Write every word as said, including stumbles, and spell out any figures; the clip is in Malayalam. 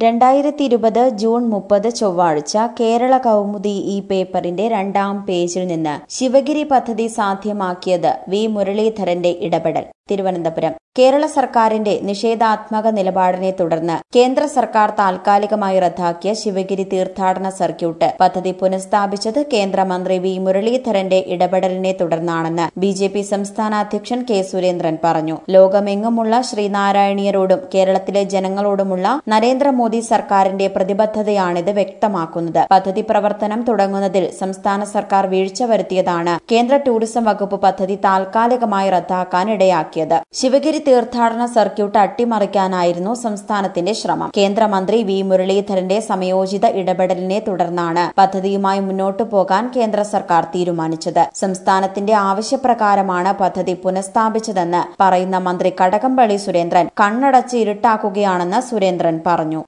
രണ്ടായിരത്തി ഇരുപത് ജൂൺ മുപ്പത് ചൊവ്വാഴ്ച കേരള കൗമുദി ഈ പേപ്പറിന്റെ രണ്ടാം പേജിൽ നിന്ന് ശിവഗിരി പദ്ധതി സാധ്യമാക്കിയത് വി മുരളീധരന്റെ ഇടപെടൽ. തിരുവനന്തപുരം. കേരള സർക്കാരിന്റെ നിഷേധാത്മക നിലപാടിനെ തുടർന്ന് കേന്ദ്ര സർക്കാർ താൽക്കാലികമായി റദ്ദാക്കിയ ശിവഗിരി തീർത്ഥാടന സർക്യൂട്ട് പദ്ധതി പുനഃസ്ഥാപിച്ചത് കേന്ദ്രമന്ത്രി വി മുരളീധരന്റെ ഇടപെടലിനെ തുടർന്നാണെന്ന് ബി ജെ പി സംസ്ഥാന അധ്യക്ഷൻ കെ സുരേന്ദ്രൻ പറഞ്ഞു. ലോകമെങ്ങുമുള്ള ശ്രീനാരായണീയരോടും കേരളത്തിലെ ജനങ്ങളോടുമുള്ള നരേന്ദ്രമോദി സർക്കാരിന്റെ പ്രതിബദ്ധതയാണിത് വ്യക്തമാക്കുന്നത്. പദ്ധതി പ്രവർത്തനം തുടങ്ങുന്നതിൽ സംസ്ഥാന സർക്കാർ വീഴ്ച വരുത്തിയതാണ് കേന്ദ്ര ടൂറിസം വകുപ്പ് പദ്ധതി താൽക്കാലികമായി റദ്ദാക്കാനിടയാക്കിയത്. ശിവഗിരി തീർത്ഥാടന സർക്യൂട്ട് അട്ടിമറിക്കാനായിരുന്നു സംസ്ഥാനത്തിന്റെ ശ്രമം. കേന്ദ്രമന്ത്രി വി മുരളീധരന്റെ സമയോചിത ഇടപെടലിനെ തുടർന്നാണ് പദ്ധതിയുമായി മുന്നോട്ടു പോകാൻ കേന്ദ്ര സർക്കാർ തീരുമാനിച്ചത്. സംസ്ഥാനത്തിന്റെ ആവശ്യപ്രകാരമാണ് പദ്ധതി പുനഃസ്ഥാപിച്ചതെന്ന് പറയുന്ന മന്ത്രി കടകംപള്ളി സുരേന്ദ്രൻ കണ്ണടച്ച് ഇരുട്ടാക്കുകയാണെന്ന് സുരേന്ദ്രൻ പറഞ്ഞു.